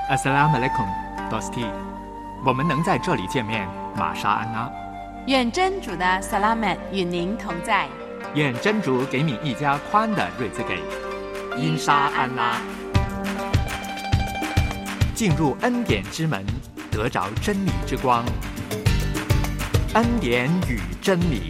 Assalamualaikum, Dosti。我们能在这里见面，玛莎安拉。 愿真主的 Salamat 与您同在。 愿真主给你一家宽的瑞兹给。因沙安拉。进入恩典之门，得着真理之光。恩典与真理。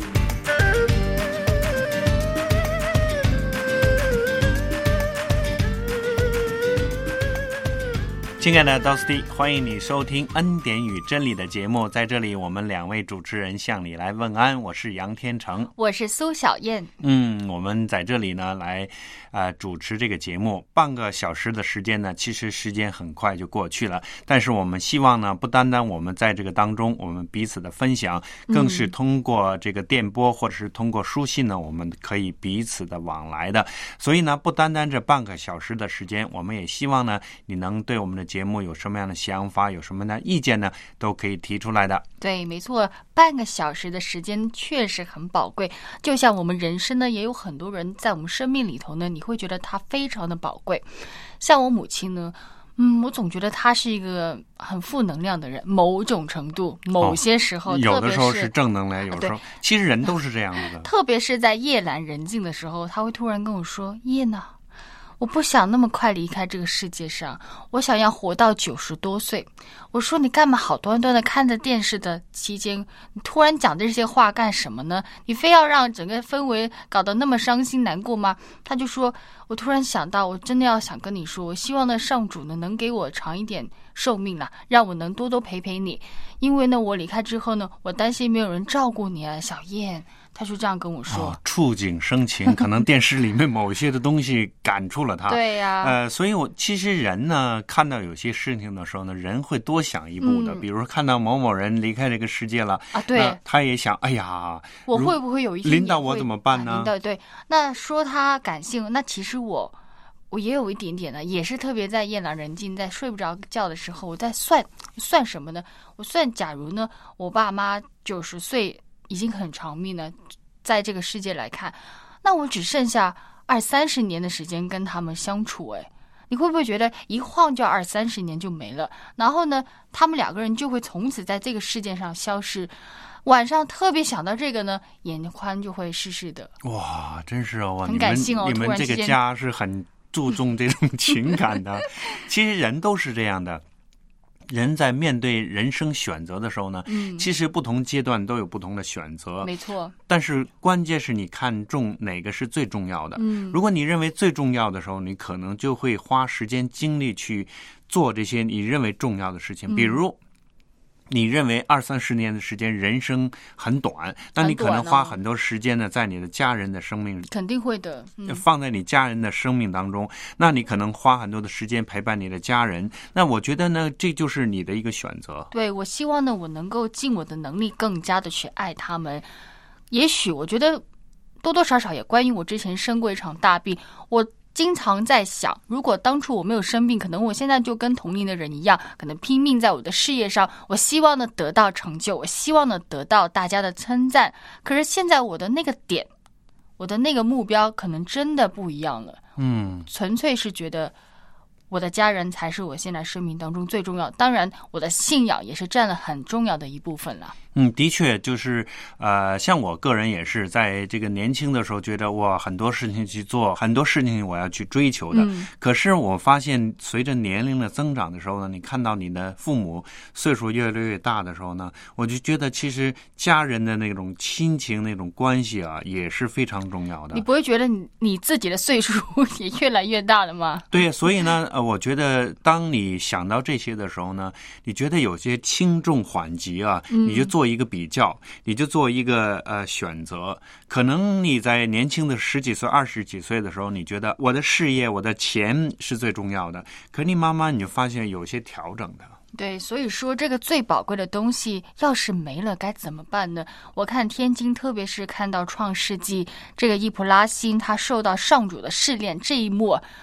亲爱的 Dosti， 欢迎你收听恩典与真理的节目。在这里，我们两位主持人向你来问安，我是杨天成， 我是苏小燕。 我们在这里呢来主持这个节目，半个小时的时间呢，其实时间很快就过去了。但是我们希望呢，不单单我们在这个当中，我们彼此的分享，更是通过这个电波或者是通过书信呢，我们可以彼此的往来的。所以呢，不单单这半个小时的时间，我们也希望呢，你能对我们的节目有什么样的想法，有什么样的意见呢，都可以提出来的。 对，没错，半个小时的时间确实很宝贵。就像我们人生呢，也有很多人在我们生命里头呢，你会觉得他非常的宝贵。像我母亲呢，我总觉得她是一个很负能量的人，某种程度，某些时候， 有的时候是正能量，有时候其实人都是这样子的。 特别是在夜阑人静的时候，她会突然跟我说：“叶娜，我不想那么快离开这个世界上，我想要活到90多岁。”我说：“你干嘛好端端的看着电视的期间，你突然讲这些话干什么呢？你非要让整个氛围搞得那么伤心难过吗？”他就说：“我突然想到，我真的要想跟你说，我希望呢上主呢能给我长一点寿命啦，让我能多多陪陪你。因为呢我离开之后呢，我担心没有人照顾你啊，小燕。”他就这样跟我说， 触景生情，可能电视里面某些的东西感触了他。 对呀， 所以其实人呢，看到有些事情的时候呢，人会多想一步的。比如说看到某某人离开这个世界了啊， 对， 他也想，哎呀， 我会不会有一天临到我怎么办呢？ 对，那说他感性，那其实我也有一点点呢，也是特别在夜阑人静，在睡不着觉的时候，我在算什么呢？我算，假如呢，我爸妈90岁。已经很长命了，在这个世界来看，那我只剩下20-30年的时间跟他们相处。你会不会觉得一晃就20-30年就没了？然后呢，他们两个人就会从此在这个世界上消失。晚上特别想到这个呢，眼眶就会湿湿的。 哇，真是哦， 很感性哦， 你们这个家是很注重这种情感的。其实人都是这样的。人在面对人生选择的时候呢，其实不同阶段都有不同的选择， 没错。 但是关键是你看重哪个是最重要的。如果你认为最重要的时候，你可能就会花时间精力去做这些你认为重要的事情。比如你认为20-30年的时间人生很短，那你可能花很多时间呢在你的家人的生命， 肯定会的， 放在你家人的生命当中，那你可能花很多的时间陪伴你的家人。那我觉得呢，这就是你的一个选择。 对，我希望呢，我能够尽我的能力更加的去爱他们。也许我觉得多多少少也关于我之前生过一场大病，我经常在想，如果当初我没有生病，可能我现在就跟同龄的人一样，可能拼命在我的事业上，我希望呢得到成就，我希望呢得到大家的称赞。可是现在我的那个点，我的那个目标可能真的不一样了。纯粹是觉得我的家人才是我现在生命当中最重要，当然我的信仰也是占了很重要的一部分了。 的确就是像我个人也是在这个年轻的时候觉得我很多事情去做，很多事情我要去追求的。可是我发现随着年龄的增长的时候呢，你看到你的父母岁数越来越大的时候呢，我就觉得其实家人的那种亲情那种关系啊也是非常重要的。 你不会觉得你自己的岁数也越来越大了吗？ 对，所以呢我觉得当你想到这些的时候呢，你觉得有些轻重缓急啊，你就做一个比较，你就做一个选择。可能你在年轻的10几岁、20几岁的时候，你觉得我的事业、我的钱是最重要的，可你慢慢你就发现有些调整的。 对，所以说这个最宝贵的东西要是没了该怎么办呢？我看天津，特别是看到创世纪这个易卜拉欣他受到上主的试炼这一幕，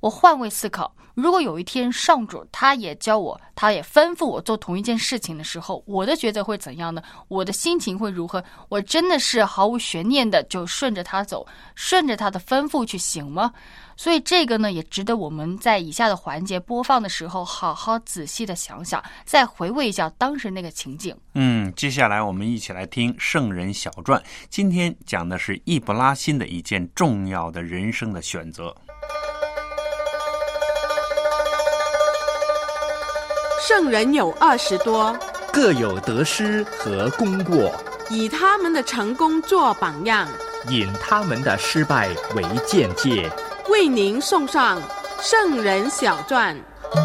我换位思考，如果有一天上主他也教我，他也吩咐我做同一件事情的时候，我的抉择会怎样呢？我的心情会如何？我真的是毫无悬念的就顺着他走，顺着他的吩咐去行吗？所以这个呢，也值得我们在以下的环节播放的时候好好仔细的想想，再回味一下当时那个情景。 接下来我们一起来听圣人小传，今天讲的是易卜拉欣的一件重要的人生的选择。 圣人有20多， 各有得失和功过， 以他们的成功做榜样， 引他们的失败为鉴戒。 为您送上圣人小传。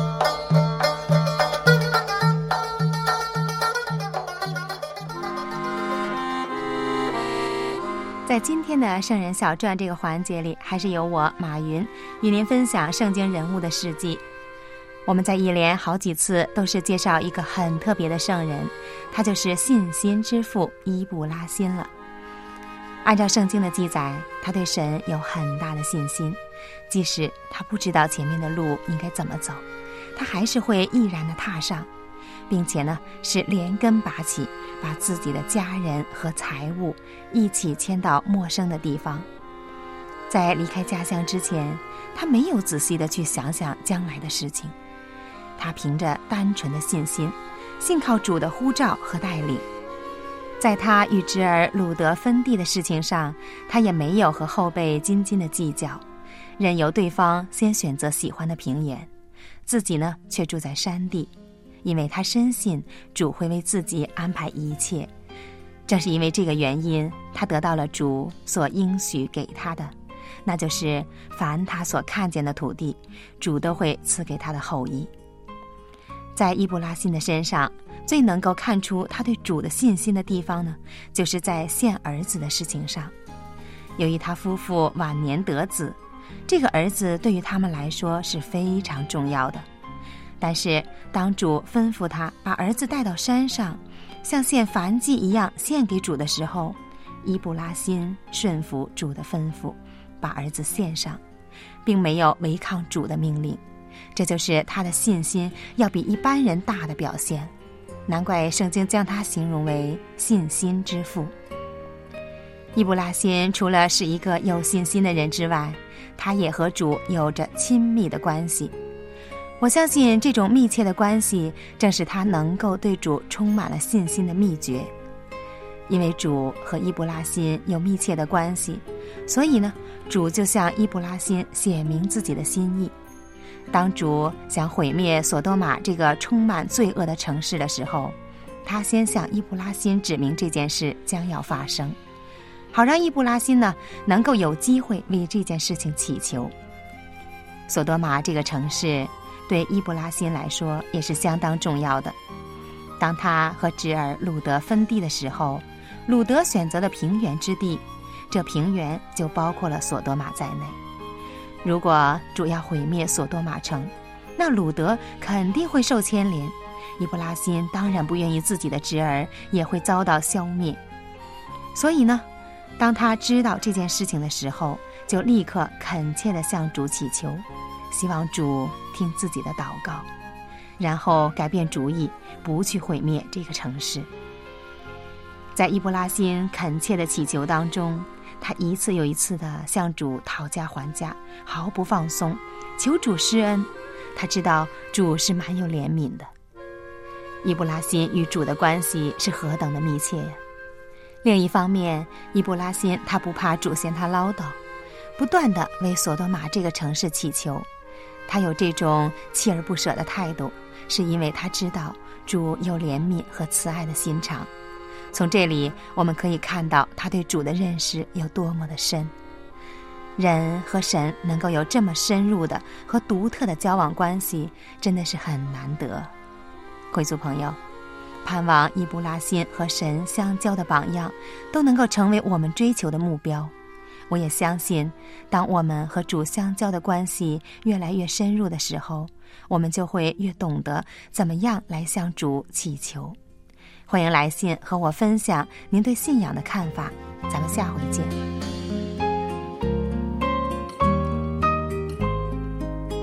在今天的圣人小传这个环节里，还是由我马云与您分享圣经人物的事迹。我们在一连好几次都是介绍一个很特别的圣人，他就是信心之父伊布拉欣了。按照圣经的记载，他对神有很大的信心，即使他不知道前面的路应该怎么走，他还是会毅然地踏上，并且呢是连根拔起，把自己的家人和财物一起迁到陌生的地方。在离开家乡之前，他没有仔细地去想想将来的事情，他凭着单纯的信心，信靠主的呼召和带领。在他与侄儿鲁德分地的事情上，他也没有和后辈斤斤的计较，任由对方先选择喜欢的平原，自己呢却住在山地，因为他深信主会为自己安排一切。正是因为这个原因，他得到了主所应许给他的，那就是凡他所看见的土地，主都会赐给他的后裔。在伊布拉欣的身上，最能够看出他对主的信心的地方呢，就是在献儿子的事情上。由于他夫妇晚年得子，这个儿子对于他们来说是非常重要的。但是当主吩咐他把儿子带到山上，像献燔祭一样献给主的时候，伊布拉欣顺服主的吩咐，把儿子献上，并没有违抗主的命令。这就是他的信心要比一般人大的表现，难怪圣经将他形容为信心之父。伊布拉欣除了是一个有信心的人之外，他也和主有着亲密的关系。我相信这种密切的关系正是他能够对主充满了信心的秘诀。因为主和伊布拉欣有密切的关系，所以呢，主就向伊布拉欣写明自己的心意。当主想毁灭索多玛这个充满罪恶的城市的时候，他先向伊布拉欣指明这件事将要发生，好让伊布拉欣呢能够有机会为这件事情祈求。索多玛这个城市对伊布拉欣来说也是相当重要的。当他和侄儿鲁德分地的时候，鲁德选择了平原之地，这平原就包括了索多玛在内。如果主要毁灭索多玛城，那鲁德肯定会受牵连，伊布拉欣当然不愿意自己的侄儿也会遭到消灭。所以呢，当他知道这件事情的时候，就立刻恳切地向主祈求，希望主听自己的祷告，然后改变主意，不去毁灭这个城市。在伊布拉欣恳切的祈求当中，他一次又一次地向主讨价还价，毫不放松，求主施恩。他知道主是蛮有怜悯的。伊布拉欣与主的关系是何等的密切呀！另一方面，伊布拉欣他不怕主嫌他唠叨，不断地为索多玛这个城市祈求。他有这种锲而不舍的态度，是因为他知道主有怜悯和慈爱的心肠。从这里我们可以看到他对主的认识有多么的深。人和神能够有这么深入的和独特的交往关系，真的是很难得。贵族朋友，盼望伊布拉欣和神相交的榜样都能够成为我们追求的目标。我也相信，当我们和主相交的关系越来越深入的时候，我们就会越懂得怎么样来向主祈求。欢迎来信和我分享您对信仰的看法，咱们下回见。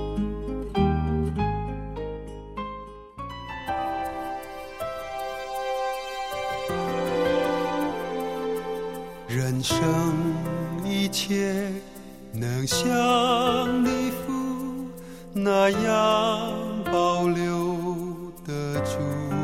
的福那样保留得住。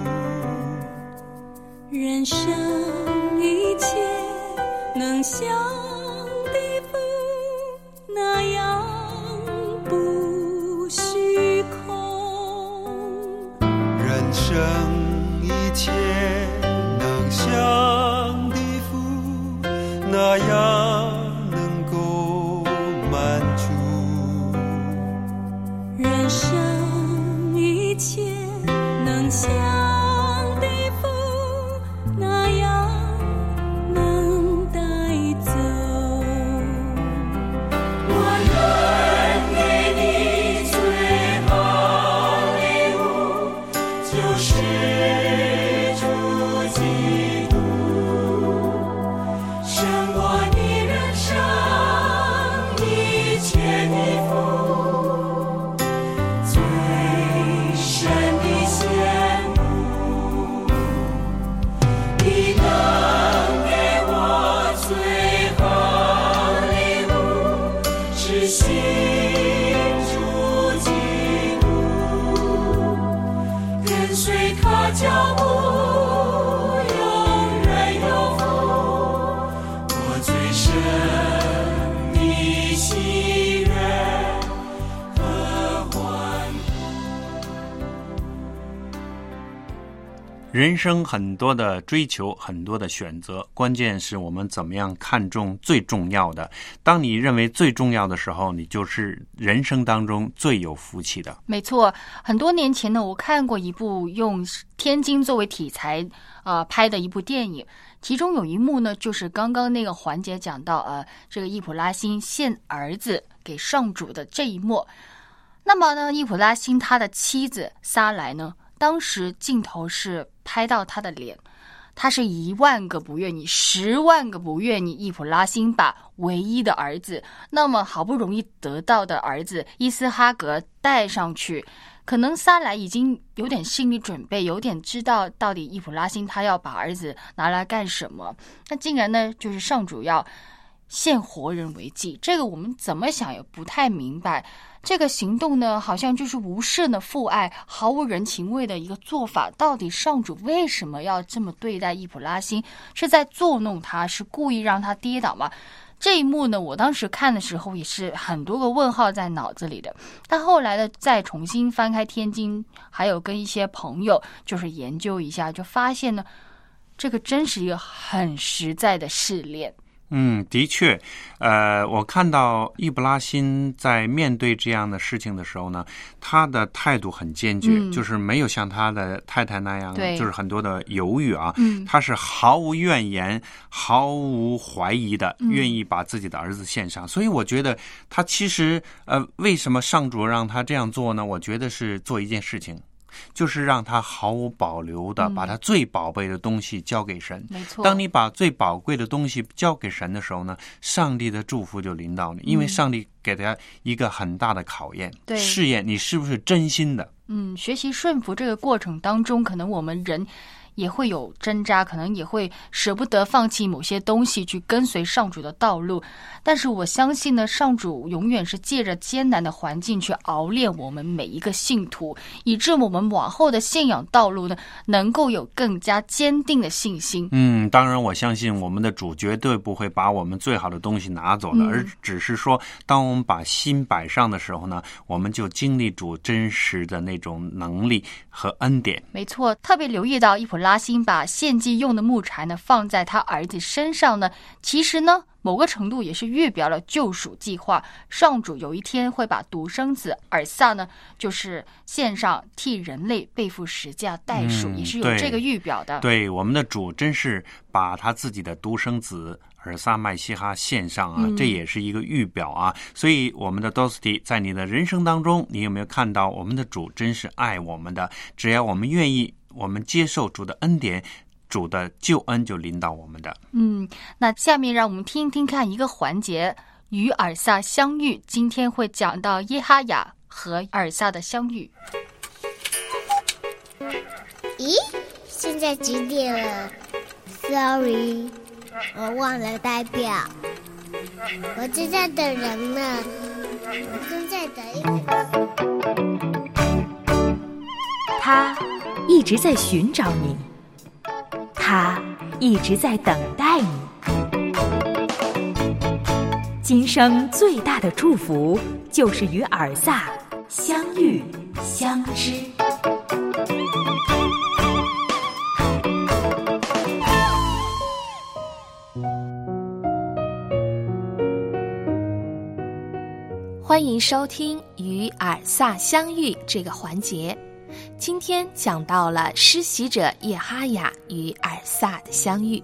人生一切能像的福那样不虚空， 人生一切能像的福那样能够满足。 人生一切能像的福那样能带走。我愿给你最好礼物，就是主基督，胜过你人生一切的福，最深的羡慕。你能给我最好礼物，是信主基督，跟随他脚步，永远有福。我最深的喜悦和欢人生很多的追求，很多的选择，关键是我们怎么样看重最重要的。当你认为最重要的时候，你就是人生当中最有福气的。 没错，很多年前呢，我看过一部用天津作为题材拍的一部电影，其中有一幕呢，就是刚刚那个环节讲到这个易卜拉欣献儿子给上主的这一幕。那么呢，易卜拉欣他的妻子撒莱呢，当时镜头是拍到他的脸，他是10000个不愿意，10万个不愿意，易卜拉欣把唯一的儿子，那么好不容易得到的儿子伊斯哈格带上去。可能撒莱已经有点心理准备，有点知道到底易卜拉欣他要把儿子拿来干什么。那竟然呢，就是上主要献活人为祭，这个我们怎么想也不太明白。这个行动呢，好像就是无甚的父爱，毫无人情味的一个做法。到底上主为什么要这么对待易卜拉欣？是在作弄他，是故意让他跌倒吗？这一幕呢，我当时看的时候也是很多个问号在脑子里的。但后来呢，再重新翻开天经，还有跟一些朋友就是研究一下，就发现呢，这个真是一个很实在的试炼。 的确，我看到易卜拉欣在面对这样的事情的时候呢，他的态度很坚决，就是没有像他的太太那样，就是很多的犹豫啊，他是毫无怨言、毫无怀疑的，愿意把自己的儿子献上。所以我觉得他其实，为什么上主让他这样做呢？我觉得是做一件事情。就是让他毫无保留的把他最宝贝的东西交给神。 没错， 当你把最宝贵的东西交给神的时候呢，上帝的祝福就临到你，因为上帝给他一个很大的考验，试验你是不是真心的。 学习顺服这个过程当中，可能我们人也会有挣扎，可能也会舍不得放弃某些东西去跟随上主的道路。但是我相信呢，上主永远是借着艰难的环境去熬炼我们每一个信徒，以致我们往后的信仰道路呢，能够有更加坚定的信心。 当然我相信我们的主绝对不会把我们最好的东西拿走的，而只是说当我们把心摆上的时候呢，我们就经历主真实的那种能力和恩典。 没错，特别留意到易卜拉欣把献祭用的木柴呢放在他儿子身上呢，其实呢某个程度也是预表了救赎计划。上主有一天会把独生子尔撒呢，就是献上替人类背负十架代赎，也是有这个预表的。 对，我们的主真是把他自己的独生子尔撒麦西哈献上啊，这也是一个预表啊。所以我们的 Dosty 在你的人生当中，你有没有看到我们的主真是爱我们的？只要我们愿意，我们接受主的恩典，主的救恩就临到我们的。 那下面让我们听一听看一个环节，与尔撒相遇。今天会讲到耶哈雅和尔撒的相遇。 咦，现在几点了 ？Sorry， 我忘了代表。我正在等人呢。 正在等一个。 他一直在寻找你，他一直在等待你。今生最大的祝福就是与尔萨相遇相知。 欢迎收听与尔萨相遇这个环节。今天讲到了施洗者叶哈雅与尔萨的相遇。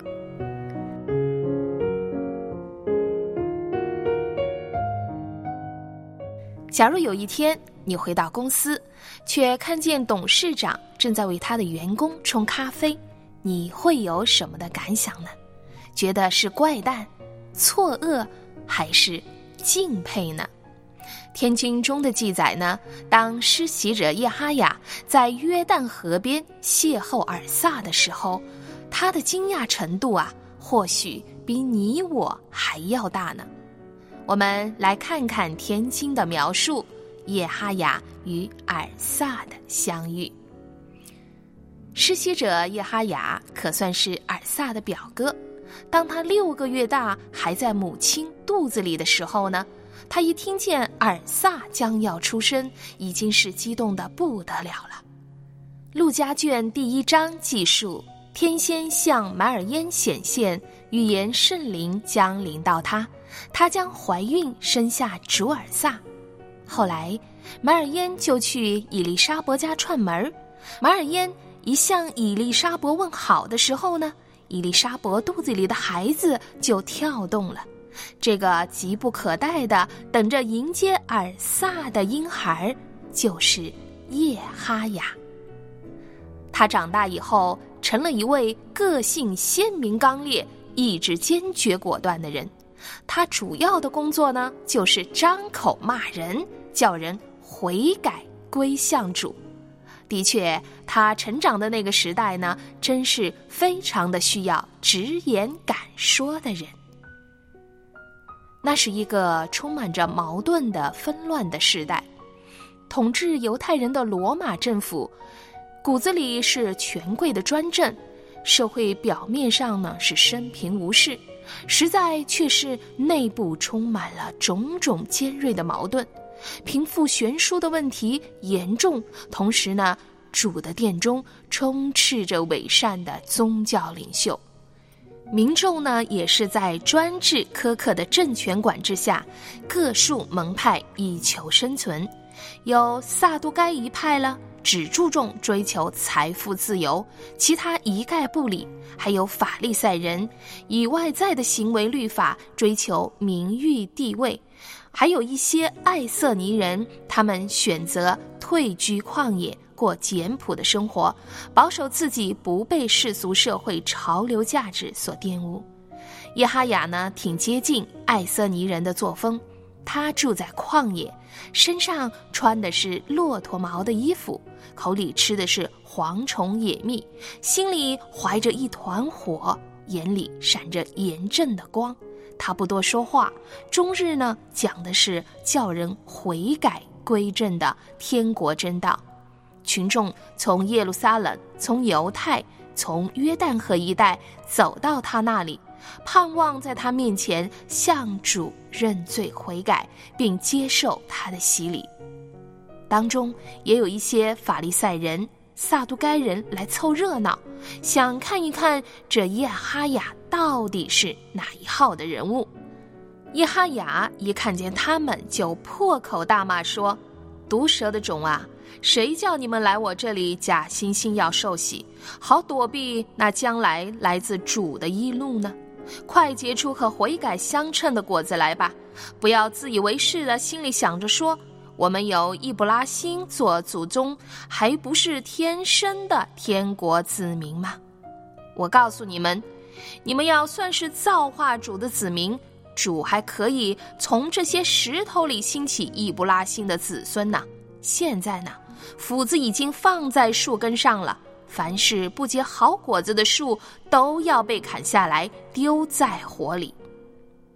假如有一天你回到公司，却看见董事长正在为他的员工冲咖啡，你会有什么的感想呢？觉得是怪诞、错愕，还是敬佩呢？天经中的记载呢，当施洗者叶哈雅在约旦河边邂逅尔萨的时候，他的惊讶程度或许比你我还要大呢。我们来看看天经的描述，叶哈雅与尔萨的相遇。施洗者叶哈雅可算是尔萨的表哥，当他6个月大还在母亲肚子里的时候呢，他一听见尔萨将要出生，已经是激动得不得了了。路加卷第1章记述，天仙向买尔焉显现，预言圣灵将临到他，她将怀孕生下主尔萨。后来买尔焉就去以利沙伯家串门，买尔焉一向以利沙伯问好的时候呢，以利沙伯肚子里的孩子就跳动了。这个急不可待的等着迎接尔萨的婴孩就是叶哈雅。他长大以后成了一位个性鲜明刚烈、意志坚决果断的人。他主要的工作呢，就是张口骂人，叫人悔改归向主。的确，他成长的那个时代呢，真是非常的需要直言敢说的人。那是一个充满着矛盾的纷乱的时代，统治犹太人的罗马政府骨子里是权贵的专政，社会表面上呢是生平无事，实在却是内部充满了种种尖锐的矛盾，贫富悬殊的问题严重，同时呢，主的殿中充斥着伪善的宗教领袖。民众呢，也是在专制苛刻的政权管制下，各树门派以求生存。有撒都该一派了，只注重追求财富自由，其他一概不理；还有法利赛人，以外在的行为律法追求名誉地位；还有一些爱色尼人，他们选择退居旷野，过简朴的生活，保守自己不被世俗社会潮流价值所玷污。叶哈雅呢，挺接近爱色尼人的作风，他住在旷野，身上穿的是骆驼毛的衣服，口里吃的是蝗虫野蜜，心里怀着一团火，眼里闪着严正的光。他不多说话，终日呢讲的是叫人悔改归正的天国真道。群众从耶路撒冷、从犹太、从约旦河一带走到他那里，盼望在他面前向主认罪悔改，并接受他的洗礼。当中也有一些法利赛人、撒都该人来凑热闹，想看一看这叶哈雅到底是哪一号的人物。叶哈雅一看见他们，就破口大骂说：“毒蛇的种啊！谁叫你们来我这里假惺惺要受洗，好躲避那将来来自主的义怒呢？快结出和悔改相称的果子来吧！不要自以为是的心里想着说，我们有易卜拉欣做祖宗，还不是天生的天国子民吗？我告诉你们，你们要算是造化主的子民，主还可以从这些石头里兴起易卜拉欣的子孙呢。现在呢，斧子已经放在树根上了，凡是不结好果子的树都要被砍下来，丢在火里。”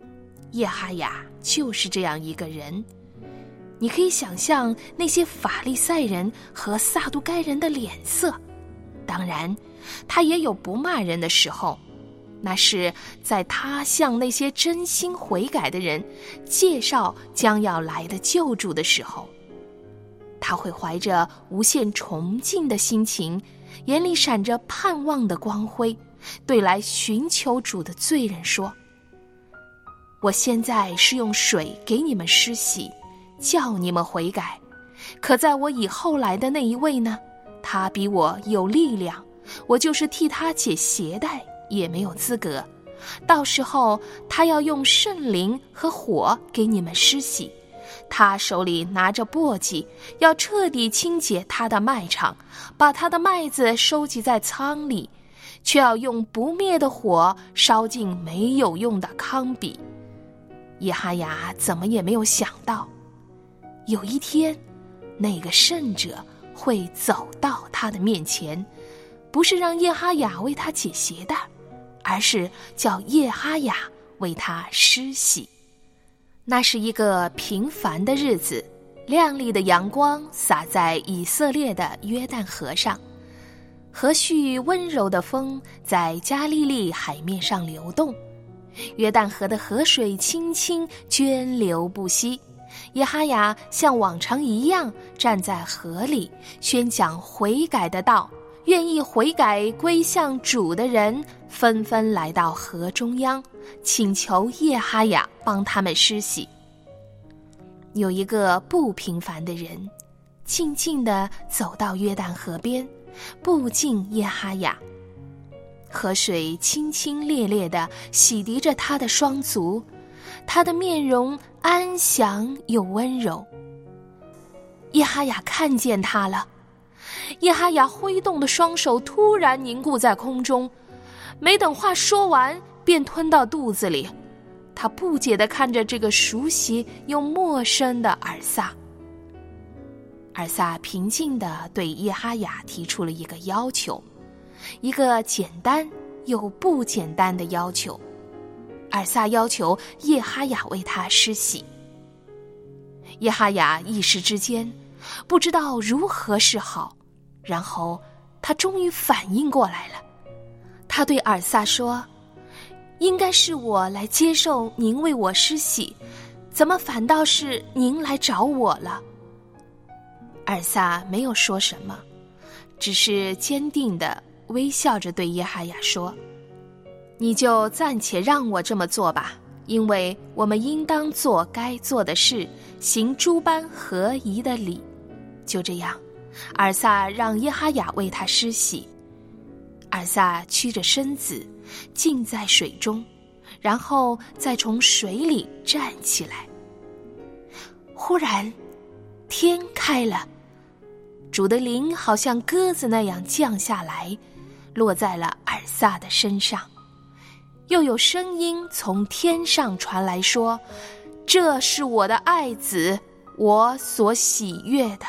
耶哈雅就是这样一个人。你可以想象那些法利赛人和撒都该人的脸色，当然他也有不骂人的时候，那是在他向那些真心悔改的人介绍将要来的救主的时候，他会怀着无限崇敬的心情，眼里闪着盼望的光辉，对来寻求主的罪人说：我现在是用水给你们施洗，叫你们悔改，可在我以后来的那一位呢，他比我有力量，我就是替他解鞋带也没有资格。到时候他要用圣灵和火给你们施洗，他手里拿着簸箕，要彻底清洁他的麦场，把他的麦子收集在仓里，却要用不灭的火烧尽没有用的糠秕。耶哈雅怎么也没有想到，有一天那个圣者会走到他的面前，不是让耶哈雅为他解鞋带，而是叫耶哈雅为他施洗。那是一个平凡的日子，亮丽的阳光洒在以色列的约旦河上，和煦温柔的风在加利利海面上流动，约旦河的河水清清涓流不息。耶哈雅像往常一样站在河里，宣讲悔改的道，愿意悔改归向主的人纷纷来到河中央，请求耶哈雅帮他们施洗。有一个不平凡的人静静地走到约旦河边，步近耶哈雅，河水清清冽冽地洗涤着他的双足，他的面容安详又温柔。耶哈雅看见他了，耶哈雅挥动的双手突然凝固在空中，没等话说完便吞到肚子里。他不解地看着这个熟悉又陌生的尔撒。尔撒平静地对耶哈雅提出了一个要求，一个简单又不简单的要求。尔撒要求耶哈雅为他施洗。耶哈雅一时之间不知道如何是好，然后他终于反应过来了。他对尔撒说：应该是我来接受您为我施洗，怎么反倒是您来找我了？尔撒没有说什么，只是坚定地微笑着对耶哈雅说：你就暂且让我这么做吧，因为我们应当做该做的事，行诸般合宜的礼。就这样，尔撒让耶哈雅为他施洗。尔撒屈着身子浸在水中，然后再从水里站起来。忽然天开了，主的灵好像鸽子那样降下来，落在了尔撒的身上。又有声音从天上传来说：这是我的爱子，我所喜悦的。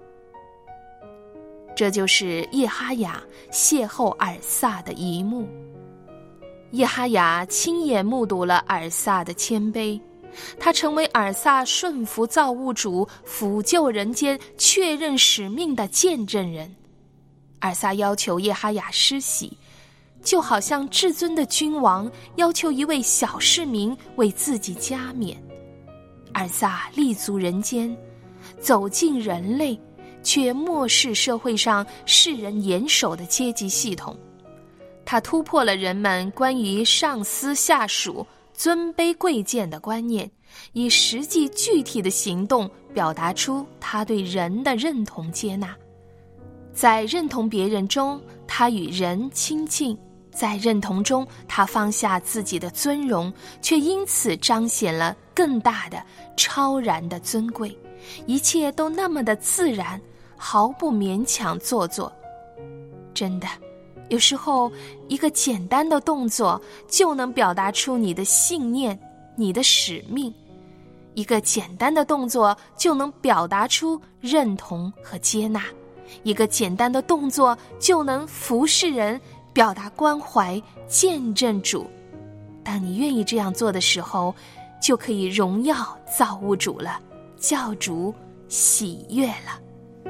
这就是耶哈雅邂逅尔撒的一幕。耶哈雅亲眼目睹了尔撒的谦卑，他成为尔撒顺服造物主、抚救人间、确认使命的见证人。尔撒要求耶哈雅施洗，就好像至尊的君王要求一位小市民为自己加冕。尔撒立足人间，走进人类，却漠视社会上世人严守的阶级系统。他突破了人们关于上司下属、尊卑贵贱的观念，以实际具体的行动表达出他对人的认同接纳。在认同别人中，他与人亲近；在认同中，他放下自己的尊荣，却因此彰显了更大的超然的尊贵。一切都那么的自然，毫不勉强做作。真的，有时候一个简单的动作就能表达出你的信念、你的使命。一个简单的动作就能表达出认同和接纳。一个简单的动作就能服侍人，表达关怀，见证主。当你愿意这样做的时候， 就可以荣耀造物主了，叫主喜悦了。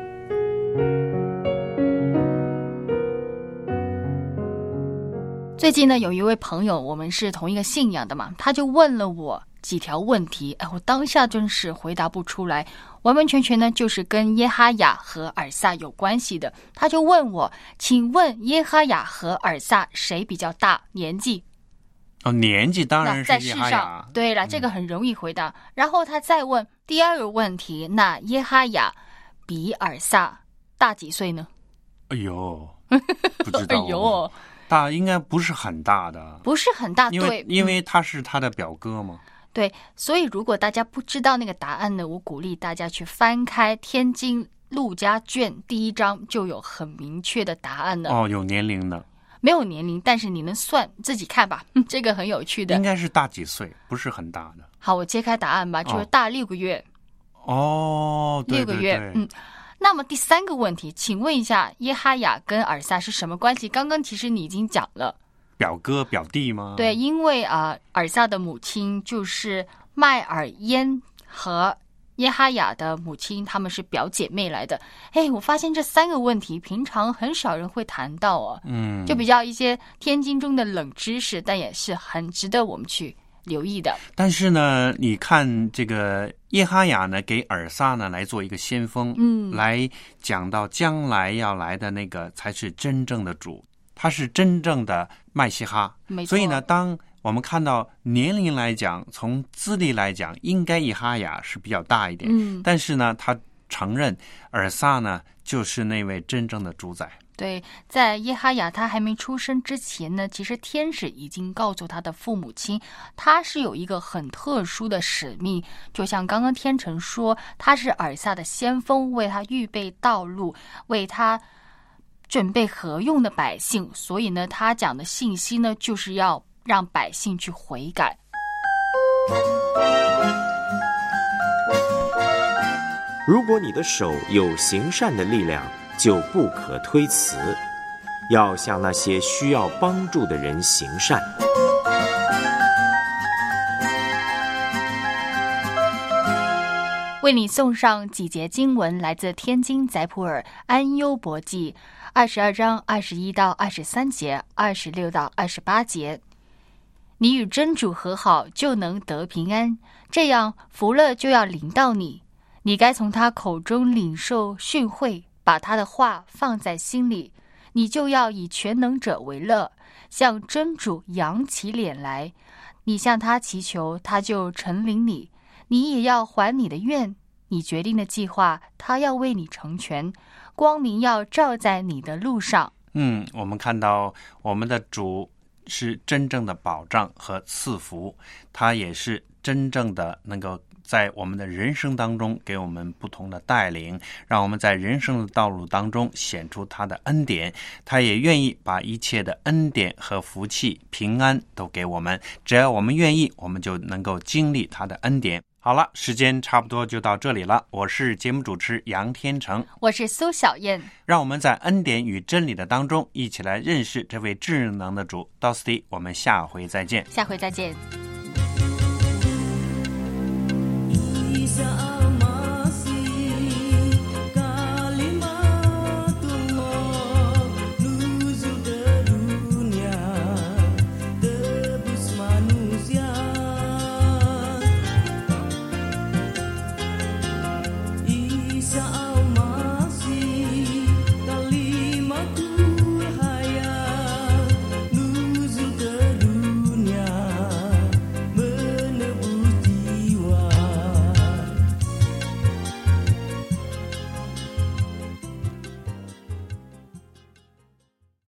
最近呢，有一位朋友，我们是同一个信仰的嘛，他就问了我几条问题，我当下真是回答不出来，完完全全呢就是跟耶哈雅和尔撒有关系的。他就问我，请问耶哈雅和尔撒谁比较大年纪？ 年纪当然是耶哈雅。 对了，这个很容易回答。然后他再问第二个问题，那耶哈雅比尔撒大几岁呢？ 哎呦，不知道。 哎呦， 大应该不是很大的， 不是很大，对， 因为他是他的表哥嘛。 对，所以如果大家不知道那个答案呢，我鼓励大家去翻开《天津陆家卷》第1章，就有很明确的答案了。 有年龄的。 没有年龄，但是你能算，自己看吧。这个很有趣的。 应该是大几岁，不是很大的。 好，我揭开答案吧，就是大6个月。 对对对，6个月。 那么第3个问题，请问一下，耶哈雅跟尔撒是什么关系？刚刚其实你已经讲了， 表哥表弟吗？ 对，因为尔撒的母亲就是麦尔焉和耶哈雅的母亲，她们是表姐妹来的。我发现这3个问题平常很少人会谈到哦，就比较一些天经中的冷知识，但也是很值得我们去留意的。 但是呢，你看这个耶哈雅呢，给尔撒呢来做一个先锋，来讲到将来要来的那个才是真正的主，他是真正的麦西哈。 没错。 所以呢，当我们看到年龄来讲，从资历来讲，应该耶哈雅是比较大一点，但是呢，他承认尔撒呢就是那位真正的主宰。 对，在耶哈雅他还没出生之前呢，其实天使已经告诉他的父母亲，他是有一个很特殊的使命，就像刚刚天成说，他是尔撒的先锋，为他预备道路，为他准备合用的百姓。所以呢，他讲的信息呢，就是要让百姓去悔改。 如果你的手有行善的力量，就不可推辞，要向那些需要帮助的人行善。 为你送上几节经文，来自天津载普尔安优伯记22章21到23节，26到28节。你与真主和好，就能得平安，这样福乐就要临到你。你该从他口中领受训诲，把他的话放在心里，你就要以全能者为乐，向真主扬起脸来。你向他祈求，他就承领你。你也要还你的愿，你决定的计划，他要为你成全。光明要照在你的路上。 我们看到我们的主是真正的保障和赐福，他也是真正的能够在我们的人生当中给我们不同的带领，让我们在人生的道路当中显出他的恩典。他也愿意把一切的恩典和福气平安都给我们，只要我们愿意，我们就能够经历他的恩典。好了，时间差不多就到这里了。我是节目主持杨天成， 我是苏小燕。 让我们在恩典与真理的当中一起来认识这位智能的主。到此地，我们下回再见。 下回再见。 Saat